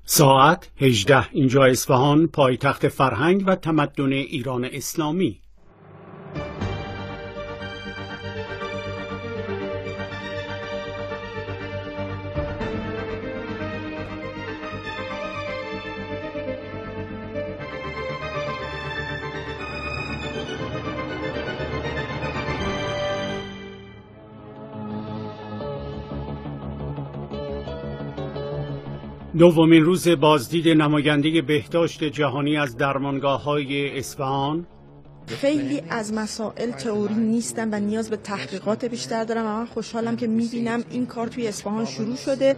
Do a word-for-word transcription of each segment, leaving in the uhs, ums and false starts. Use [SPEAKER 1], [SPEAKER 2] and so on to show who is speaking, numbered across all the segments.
[SPEAKER 1] ساعت هجده، اینجا اصفهان، پایتخت فرهنگ و تمدن ایران اسلامی. دومین روز بازدید نماینده بهداشت جهانی از درمانگاه‌های اصفهان.
[SPEAKER 2] خیلی از مسائل تئوری نیستن و نیاز به تحقیقات بیشتر دارم و من خوشحالم که می‌بینم این کار توی اصفهان شروع شده.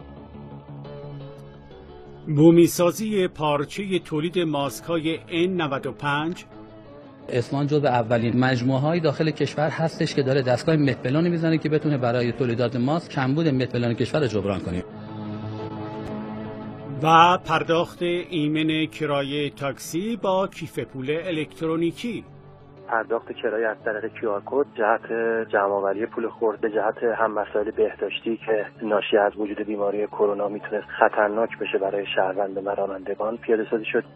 [SPEAKER 1] بومی‌سازی پارچه تولید ماسک‌های ان نود و پنج.
[SPEAKER 3] اصفهان جزو اولین مجموعه‌های داخل کشور هستش که داره دستگاه مت‌پلون می‌زنه که بتونه برای تولیدات ماسک کمبود مت‌پلون کشور رو جبران کنه.
[SPEAKER 1] و پرداخت ایمن کرایه تاکسی با کیف پول الکترونیکی.
[SPEAKER 4] پرداخت کرایه از طریق کیو آر کد جهت جمع‌آوری پول خرد به جهت هم مسائل بهداشتی که ناشی از وجود بیماری کرونا میتونست خطرناک بشه برای شهروند و رانندگان پیاده سازی شد.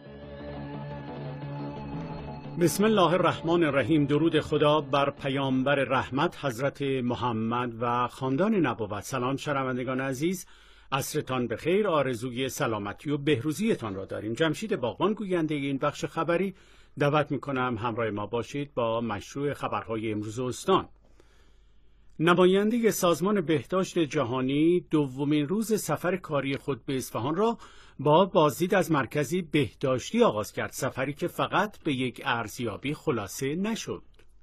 [SPEAKER 1] بسم الله الرحمن الرحیم. درود خدا بر پیامبر رحمت حضرت محمد و خاندان نبوت. سلام شنوندگان عزیز، عصرتان بخیر. آرزوی سلامتی و بهروزیتان را داریم. جمشید باغبان گوینده این بخش خبری. دعوت میکنم همراه ما باشید با مشروع خبرهای امروز استان. نماینده سازمان بهداشت جهانی دومین روز سفر کاری خود به اصفهان را با بازدید از مرکزی بهداشتی آغاز کرد، سفری که فقط به یک ارزیابی خلاصه نشد.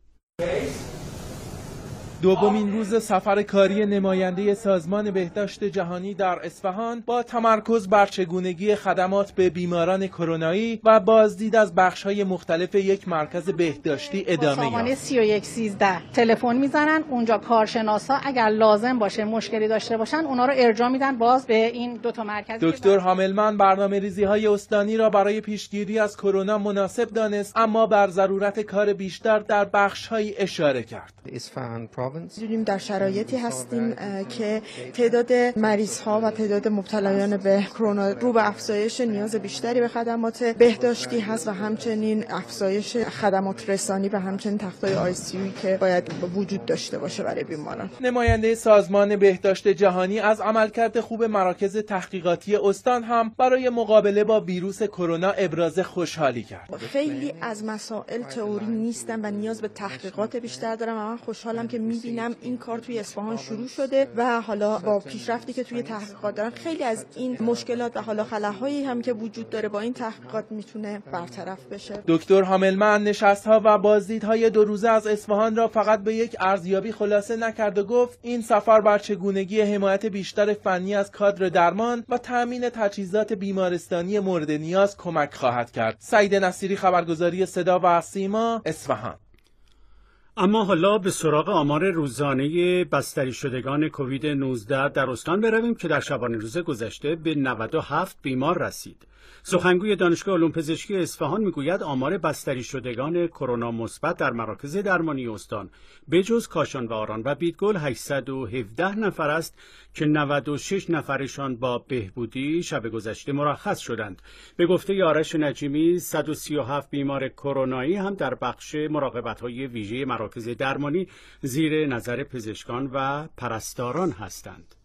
[SPEAKER 5] دومین روز سفر کاری نماینده سازمان بهداشت جهانی در اصفهان با تمرکز بر چگونگی خدمات به بیماران کرونایی و بازدید از بخش‌های مختلف یک مرکز بهداشتی ادامه یافت.
[SPEAKER 6] سامانه سی و یک سیزده تلفن میزنن، اونجا کارشناسا اگر لازم باشه مشکلی داشته باشن اونا رو ارجاع میدن باز به این دو تا مرکز.
[SPEAKER 5] دکتر حاملمن برنامه‌ریزی‌های استانی را برای پیشگیری از کرونا مناسب دانست، اما بر ضرورت کار بیشتر در بخش‌هایی اشاره کرد.
[SPEAKER 7] اصفهان
[SPEAKER 2] می‌دونیم در شرایطی هستیم که تعداد مریض‌ها و تعداد مبتلایان به کرونا رو به افزایش، نیاز بیشتری به خدمات بهداشتی هست و همچنین افزایش خدمات رسانی و همچنین تخت‌های آی سی یو که باید وجود داشته باشه برای بیماران.
[SPEAKER 5] نماینده سازمان بهداشت جهانی از عملکرد خوب مراکز تحقیقاتی استان هم برای مقابله با ویروس کرونا ابراز خوشحالی کرد.
[SPEAKER 2] خیلی از مسائل تئوری نیستن و نیاز به تحقیقات بیشتر دارم و من خوشحالم که می‌بینم این کار توی اصفهان شروع شده و حالا با پیشرفتی که توی تحقیقات دارن خیلی از این مشکلات و حالا خلاهایی هم که وجود داره با این تحقیقات میتونه برطرف بشه.
[SPEAKER 5] دکتر حاملمن نشست‌ها و بازدیدهای دو روزه از اصفهان را فقط به یک ارزیابی خلاصه نکرد و گفت این سفر بر چگونگی حمایت بیشتر فنی از کادر درمان و تامین تجهیزات بیمارستانی مورد نیاز کمک خواهد کرد. سعید نصیری، خبرگزاری صدا و سیما، اصفهان.
[SPEAKER 1] اما حالا به سراغ آمار روزانه بستری شدگان کووید نوزده در استان برویم که در شبانه روز گذشته به نود و هفت بیمار رسید. سخنگوی دانشگاه علوم پزشکی اصفهان میگوید آمار بستری شدگان کرونا مثبت در مراکز درمانی استان به جز کاشان و آران و بیدگل هشتصد و هفده نفر است که نود و شش نفرشان با بهبودی شب گذشته مرخص شدند. به گفته آرش نجیمی صد و سی و هفت بیمار کرونایی هم در بخش مراقبت‌های ویژه مراکز درمانی زیر نظر پزشکان و پرستاران هستند.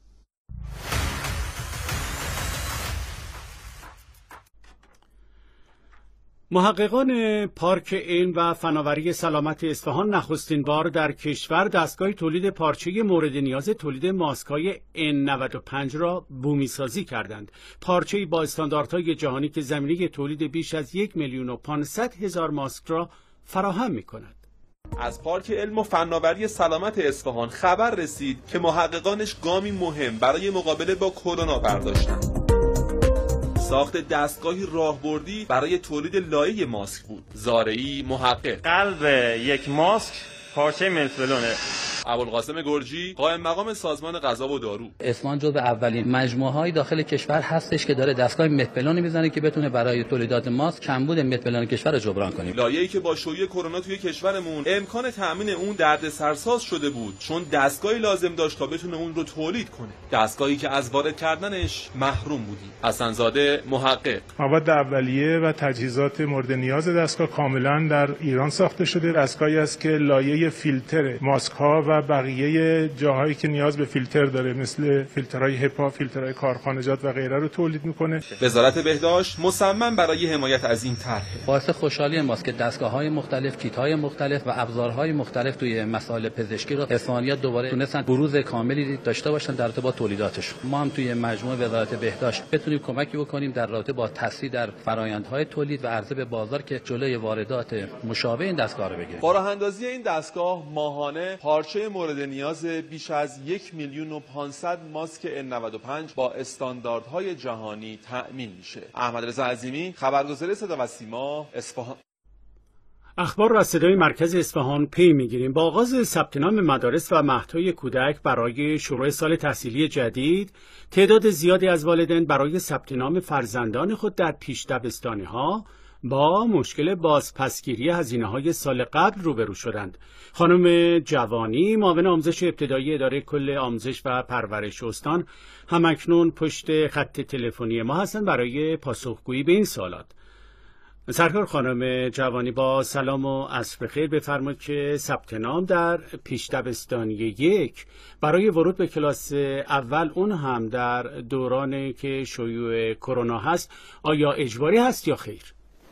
[SPEAKER 1] محققان پارک علم و فناوری سلامت اصفهان نخستین بار در کشور دستگاه تولید پارچه مورد نیاز تولید ماسک‌های ان نود و پنج را بومی‌سازی کردند. پارچه‌ای با استانداردهای جهانی که زمینه تولید بیش از یک میلیون و پانصد هزار ماسک را فراهم می‌کند.
[SPEAKER 8] از پارک علم و فناوری سلامت اصفهان خبر رسید که محققانش گامی مهم برای مقابله با کرونا برداشتند. ساخت دستگاهی راهبردی برای تولید لایه ماسک بود. زارعی محقق:
[SPEAKER 9] قلب یک ماسک پارچه مت‌پلونه.
[SPEAKER 8] ابوالقاسم گرجی، قائم مقام سازمان غذا و دارو:
[SPEAKER 3] اصفهان جزو اولین مجموعه‌های داخل کشور هستش که داره دستگاه متپلونی میزنه که بتونه برای تولیدات ماست کمبود متپلون کشور رو جبران کنیم.
[SPEAKER 8] لایه‌ای که با شیوع کرونا توی کشورمون امکان تامین اون دردسرساز شده بود، چون دستگاهی لازم داشت تا بتونه اون رو تولید کنه. دستگاهی که از وارد کردنش محروم بودیم. حسن‌زاده محقق:
[SPEAKER 7] مواد اولیه و تجهیزات مورد نیاز دستگاه کاملا در ایران ساخته شده. دستگاهی است که لایه فیلتر ماسک ها و بقیه جاهایی که نیاز به فیلتر داره مثل فیلترهای هپا، فیلترهای کارخانجات و غیره رو تولید میکنه.
[SPEAKER 8] وزارت بهداشت مصمم برای حمایت از این طرح.
[SPEAKER 3] باعث خوشحالی ماست که دستگاه‌های مختلف، کیت‌های مختلف و ابزارهای مختلف توی مسائل پزشکی رو اصفهانی‌ها دوباره تونستن بروز کاملی داشته باشن در رابطه با تولیداتش. ما هم توی مجموعه وزارت بهداشت بتونیم کمکی بکنیم در رابطه با تسریع در فرآیندهای تولید و عرضه به بازار که جلوی واردات مشابه این دستگاه رو بگیریم.
[SPEAKER 8] با راه اندازی این دستگاه ماهانه پارچه مورد نیاز بیش از یک میلیون و پانصد ماسک ان نود و پنج با استانداردهای جهانی تأمین میشه. احمد رضا عظیمی، خبرگزاری صدا و سیما، اصفهان.
[SPEAKER 1] اخبار را صدای مرکز اصفهان پی میگیریم. با آغاز ثبت نام مدارس و مهدهای کودک برای شروع سال تحصیلی جدید، تعداد زیادی از والدین برای ثبت نام فرزندان خود در پیش دبستانی‌ها با مشکل بازپسگیری هزینه‌های سال قبل روبرو شدند. خانم جوانی، معاون آموزش ابتدایی اداره کل آموزش و پرورش استان، همکنون پشت خط تلفنی ما هستند برای پاسخگویی به این سوالات. سرکار خانم جوانی، با سلام و عصر بخیر. بفرمایید که ثبت نام در پیش دبستانی یک برای ورود به کلاس اول، اون هم در دورانی که شیوع کرونا هست، آیا اجباری هست یا خیر؟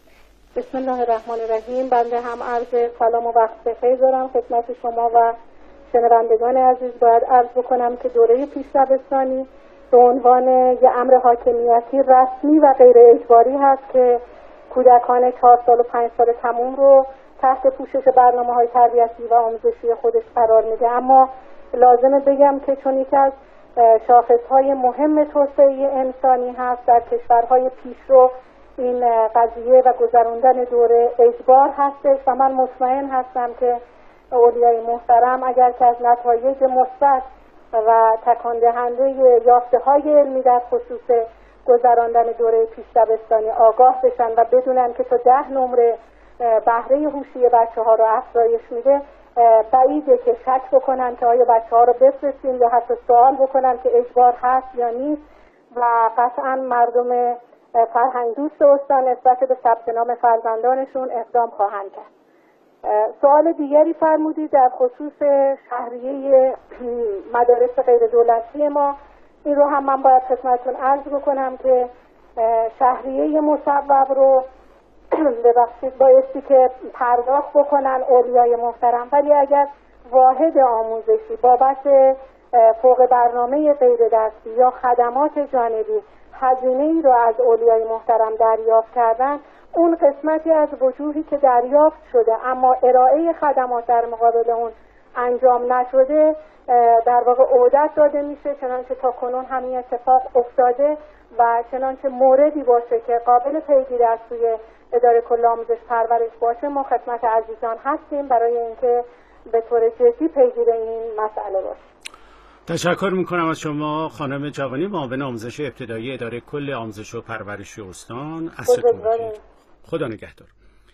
[SPEAKER 9] بسم الله الرحمن الرحیم. بنده هم عرض سلام و وقت بخیر دارم خدمت شما و شنوندگان عزیز. باید عرض بکنم که دوره پیش دبستانی به عنوان یه امر حاکمیتی رسمی و غیر اجباری هست که کودکان چهار سال و پنج سال تموم رو تحت پوشش برنامه‌های تربیتی و آموزشی خودش قرار میده. اما لازمه بگم که چون یکی از شاخص‌های مهم توسعه انسانی هست در کشورهای پیشرو، این قضیه و گذراندن دوره اجبار هستش و من مطمئن هستم که اولیای محترم اگر که از نتایج مثبت و تکان دهنده یافته‌های علمی در خصوص گذراندن دوره پیش دبستانی آگاه بشن و بدونن که تا ده نمره بهره هوشی بچه‌ها رو افزایش میده، بعیده که شک بکنن که آیا بچه‌ها رو بفرستیم یا حتی سوال بکنن که اجبار هست یا نیست و قطعا مردم فرهنگ دوست استان نسبت به ثبت نام فرزندانشون اقدام خواهند کرد. سوال دیگری فرمودید در خصوص شهریه مدارس غیر دولتی ما. این رو هم من باید خدمتتون عرض بکنم که شهریه مصوب رو ببخشید بایستی که پرداخت بکنن اولیای محترم، ولی اگر واحد آموزشی بابت فوق برنامه غیر درسی یا خدمات جانبی هزینه‌ای رو از اولیای محترم دریافت کردن، اون قسمتی از وجوهی که دریافت شده اما ارائه خدمات در مقابل اون انجام نشده در واقع عودت داده میشه، چنانچه تا کنون همین اتفاق افتاده و چنانچه موردی باشه که قابل پیگیری از سوی اداره کل آموزش پرورش باشه، ما خدمت عزیزان هستیم برای اینکه به طور جدی پیگیری این مسئله باشه.
[SPEAKER 1] تشکر میکنم از شما خانم جوانی، معاون آموزش ابتدایی اداره کل آموزش و پرورش استان. خدا نگهدار.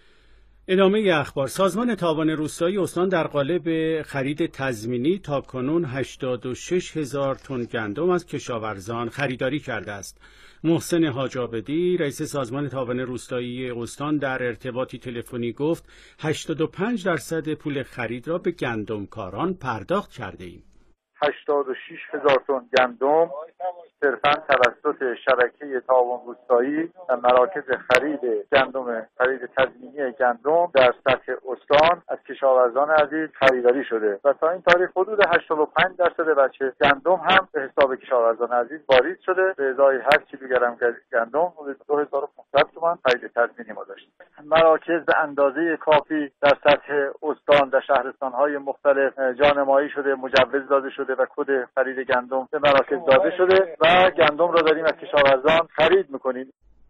[SPEAKER 1] ادامه اخبار. سازمان تاوان روستایی استان در قالب خرید تضمینی تاکنون هشتاد و شش هزار تن گندم از کشاورزان خریداری کرده است. محسن حاج عابدی، رئیس سازمان تاوان روستایی استان، در ارتباطی تلفنی گفت هشتاد و پنج درصد پول خرید را به گندمکاران پرداخت کرده ایم.
[SPEAKER 10] هشتاد و شش هزار تن گندم صرفاً توسط شبکه تاوان روستایی و مراکز خرید گندم خرید تضمینی گندم در سطح استان از کشاورزان عزیز خریداری شده و تا این تاریخ حدود هشتاد و پنج درصد بچه گندم هم به حساب کشاورزان عزیز واریز شده. به ازای هر کیلوگرم گندم حدود دو هزار و پانصد تومان خرید تضمینی ما داشتیم. مراکز به اندازه کافی در سطح استان در شهرستان‌های مختلف جانمایی شده، مجوز داده شده و کد خرید گندم به مراکز داده شده و گندم را داریم از کشاورزان خرید میکنیم.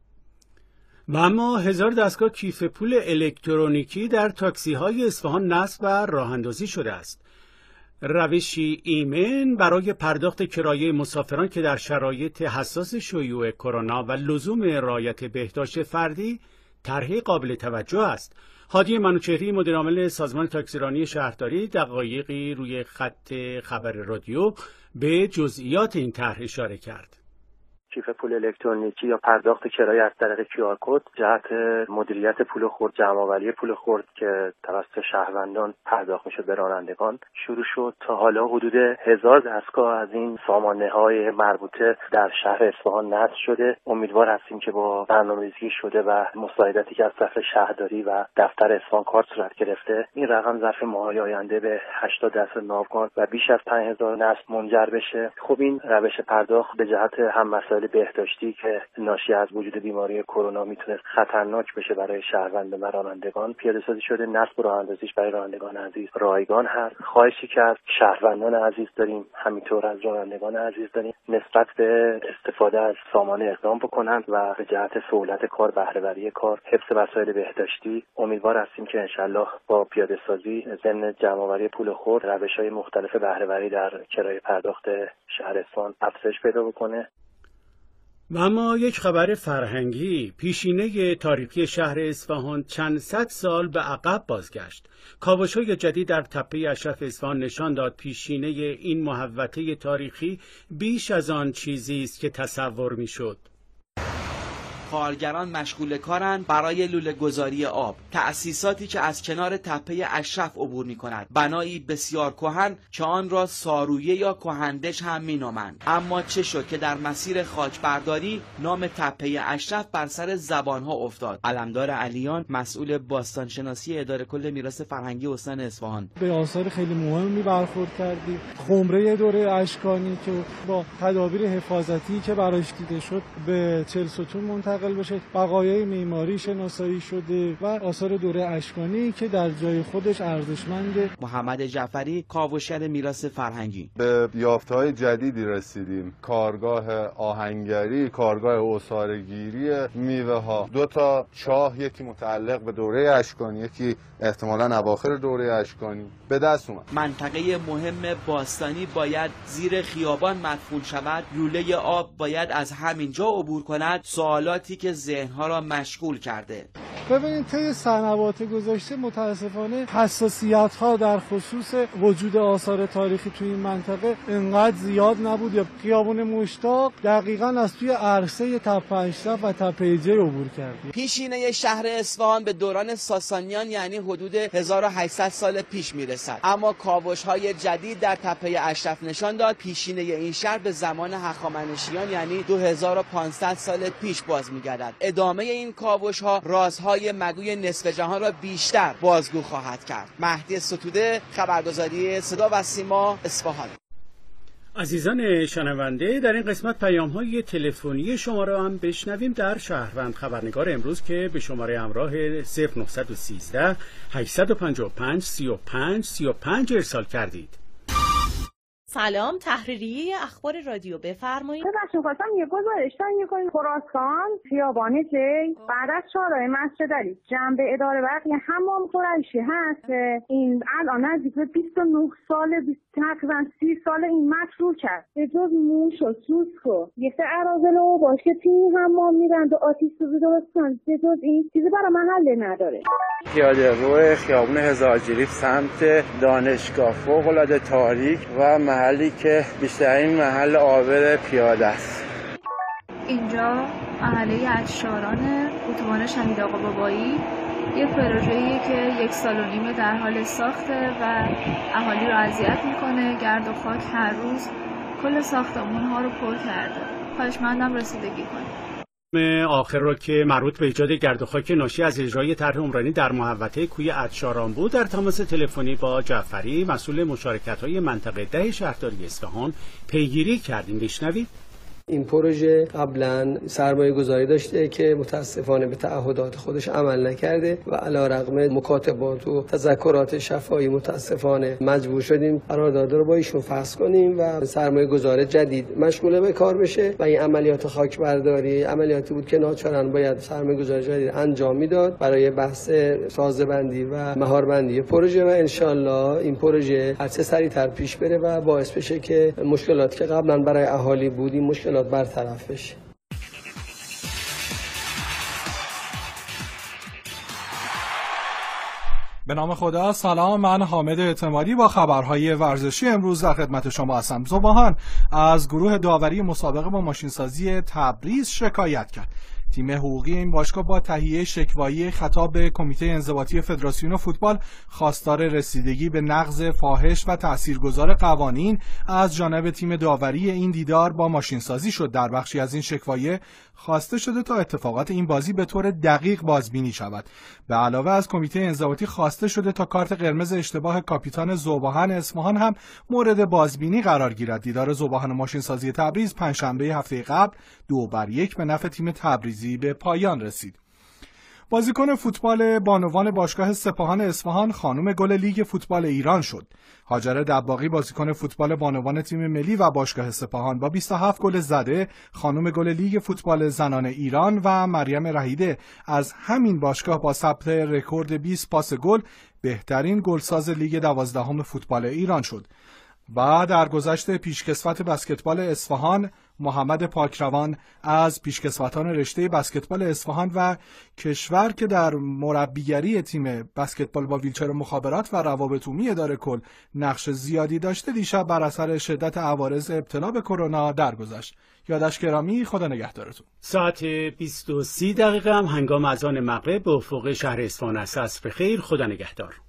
[SPEAKER 1] و اما هزار دستگاه کیف پول الکترونیکی در تاکسی های اصفهان نصب و راه اندازی شده است. روشی ایمن برای پرداخت کرایه مسافران که در شرایط حساس شیوع کرونا و لزوم رعایت بهداشت فردی طرح قابل توجه است. هادی منوچهری مدیر عامل سازمان تاکسیرانی شهرداری دقایقی روی خط خبر رادیو به جزئیات این طرح اشاره کرد.
[SPEAKER 4] کیف پول الکترونیکی یا پرداخت کرایه از طریق کیو آر کد جهت مدیریت پول خرد، جمع‌آوری پول خرد که توسط شهروندان پرداخت میشد به رانندگان شروع شد. تا حالا حدود هزار دستگاه از این سامانه‌های مربوطه در شهر اصفهان نصب شده. امیدوار هستیم که با برنامه‌ریزی شده و مساعدتی که از طرف شهرداری و دفتر اصفهان کارت صورت گرفته، این رقم ظرف ماه‌های آینده به هشتاد درصد ناوگان و بیش از پنج هزار نصب منجر بشه. خب این روش پرداخت به جهت هم مسائل بهداشتی که ناشی از وجود بیماری کرونا میتونه خطرناک بشه برای شهروندان و رانندگان پیاده سازی شده. نصب و راه‌اندازیش برای رانندگان عزیز رایگان هست. خواهشی که از شهروندان عزیز داریم، همینطور از رانندگان عزیز داریم، نسبت به استفاده از سامانه اقدام بکنند و به جهت سهولت کار، بهره‌وری کار، حفظ وسایل بهداشتی امیدوار هستیم که انشالله با پیاده سازی ضمن جمع‌آوری پول خرد روش‌های مختلف بهره‌وری در کرایه پرداخت شهر اصفهان افزایش پیدا بکنه.
[SPEAKER 1] و اما یک خبر فرهنگی، پیشینه تاریخی شهر اصفهان چند صد سال به عقب بازگشت. کاوش‌های جدید در تپه اشرف اصفهان نشان داد پیشینه این محوطه تاریخی بیش از آن چیزی است که تصور می‌شد.
[SPEAKER 11] کارگران مشغول کارند برای لوله گذاری آب. تأسیساتی که از کنار تپه اشرف عبور می کند. بنایی بسیار کهن که آن را سارویه یا کهندش هم می نامند. اما چه شد که در مسیر خاکبرداری نام تپه اشرف بر سر زبانها افتاد؟ علمدار علیان مسئول باستانشناسی اداره کل میراث فرهنگی استان اصفهان:
[SPEAKER 12] به آثار خیلی مهمی برخورد کردیم. خمره دوره اشکانی که با تدابیر حفاظتی که براش دیده شد به چهل ستون منتقل بشه، بقایای معماری شناسایی شده و آثار دوره اشکانی که در جای خودش ارزشمنده.
[SPEAKER 11] محمد جعفری، کاوشگر میراث فرهنگی:
[SPEAKER 13] به یافته‌های جدیدی رسیدیم. کارگاه آهنگری، کارگاه عصاره‌گیری میوه‌ها، دو تا چاه، یکی متعلق به دوره اشکانی، یکی احتمالاً اواخر دوره اشکانی به دست اومد.
[SPEAKER 11] منطقه مهم باستانی باید زیر خیابان مدفون شود. لوله آب باید از همینجا عبور کند. سوالاتی که ذهنها را مشغول کرده.
[SPEAKER 12] ببینید طی سنوات گذشته متاسفانه حساسیت ها در خصوص وجود آثار تاریخی توی این منطقه انقدر زیاد نبود. یا خیابون مشتاق دقیقاً از توی عرصه تپه اشرف و تپه جی عبور کرد.
[SPEAKER 11] پیشینه شهر اصفهان به دوران ساسانیان یعنی حدود هزار و هشتصد سال پیش میرسد، اما کاوش‌های جدید در تپه اشرف نشان داد پیشینه این شهر به زمان هخامنشیان یعنی دو هزار و پانصد سال پیش باز می‌گردد. ادامه این کاوش‌ها رازهای مگوی نصف جهان را بیشتر بازگو خواهد کرد. مهدی ستوده، خبرگزاری صدا و سیما، اصفهان.
[SPEAKER 1] عزیزان شنونده، در این قسمت پیام‌های تلفنی شما را هم بشنویم. در شهروند خبرنگار امروز که به شماره همراه صفر نه یک سه هشت پنج پنج سه پنج سه پنج ارسال کردید.
[SPEAKER 14] سلام، تحریریه اخبار رادیو، بفرمایید.
[SPEAKER 9] ببخشید خواستم یه گزارش تهیه کنیم. خراسان خیابان جی بعد از چهارراه مسجد علی جنب اداره برقی حمام قریشی هست. این الان نزدیک به بیست و نه سال، تقریبا سی سال این مشروع کرد. به جز موش و سوسک و یه سه اراذل و باش که توی حمام میرن و آتیش سوزی درست کنن، به جز این چیزی برای من حل نداره.
[SPEAKER 15] پیاده رو خیابان هزارجریف سمت دانشگاه فوق‌العاده تاریک و محلی که بیشترین محل عابر پیاده است.
[SPEAKER 16] اینجا محله اتشاران اتوبان شهید آقا بابایی، یه پروژه‌ایه که یک سال و نیمه در حال ساخته و اهالی رو اذیت میکنه. گرد و خاک هر روز کل ساختمان‌ها رو پر کرده. خواهشمندم رسیدگی کنید.
[SPEAKER 1] آخر را که مربوط به ایجاد گرد و خاک ناشی از اجرای طرح عمرانی در محوطه کوی اتشاران بود، در تماس تلفنی با جعفری مسئول مشارکت‌های منطقه ده شهرداری اصفهان پیگیری کردیم. بشنوید.
[SPEAKER 17] این پروژه قبلا سرمایه گذاری داشته که متاسفانه به تعهدات خودش عمل نکرده و علیرغم مکاتبات و تذکرات شفاهی متاسفانه مجبور شدیم قرارداد رو با ایشون فسخ کنیم و سرمایه گذار جدید مشغول به کار بشه و این عملیات خاک برداری عملیاتی بود که ناچارن باید سرمایه گذار جدید انجام میداد برای بحث سازبندی و مهاربندی پروژه و انشالله این پروژه هر چه سریعتر پیش بره و باعث بشه که مشکلاتی که قبلا برای اهالی بود این مشکلات برطرف بشه.
[SPEAKER 18] به نام خدا. سلام، من حامد اعتمادی با خبرهای ورزشی امروز در خدمت شما هستم. زباهان از گروه داوری مسابقه با ماشینسازی تبریز شکایت کرد. تیم حقوقی این باشگاه با تهیه شکوایی خطاب به کمیته انضباطی فدراسیون فوتبال خواستار رسیدگی به نقض فاحش و تاثیرگذار قوانین از جانب تیم داوری این دیدار با ماشینسازی شد. در بخشی از این شکوایی خواسته شده تا اتفاقات این بازی به طور دقیق بازبینی شود. به علاوه از کمیته انضباطی خواسته شده تا کارت قرمز اشتباه کاپیتان ذوباهن اصفهان هم مورد بازبینی قرار گیرد. دیدار ذوباهن ماشینسازی تبریز پنجشنبه هفته قبل دو بر یک به نفع تیم تبریزی به پایان رسید. بازیکن فوتبال بانوان باشگاه سپاهان اصفهان خانم گل لیگ فوتبال ایران شد. هاجر دباغی بازیکن فوتبال بانوان تیم ملی و باشگاه سپاهان با بیست و هفت گل زده خانم گل لیگ فوتبال زنان ایران و مریم رهیده از همین باشگاه با ثبت رکورد بیست پاس گل بهترین گلساز لیگ دوازدهم فوتبال ایران شد. و در گذشت پیشکسوت بسکتبال اصفهان محمد پاکروان از پیشکسوتان رشته بسکتبال اصفهان و کشور که در مربیگری تیم بسکتبال با ویلچر مخابرات و روابط عمومی اداره کل نقش زیادی داشته دیشب بر اثر شدت عوارض ابتلا به کرونا درگذشت. یادش گرامی، خدا نگهدارتون.
[SPEAKER 1] ساعت بیست و سه دقیقه هم هنگام اذان مغرب به افق شهر اصفهان است. عصر بخیر، خدا نگهدار.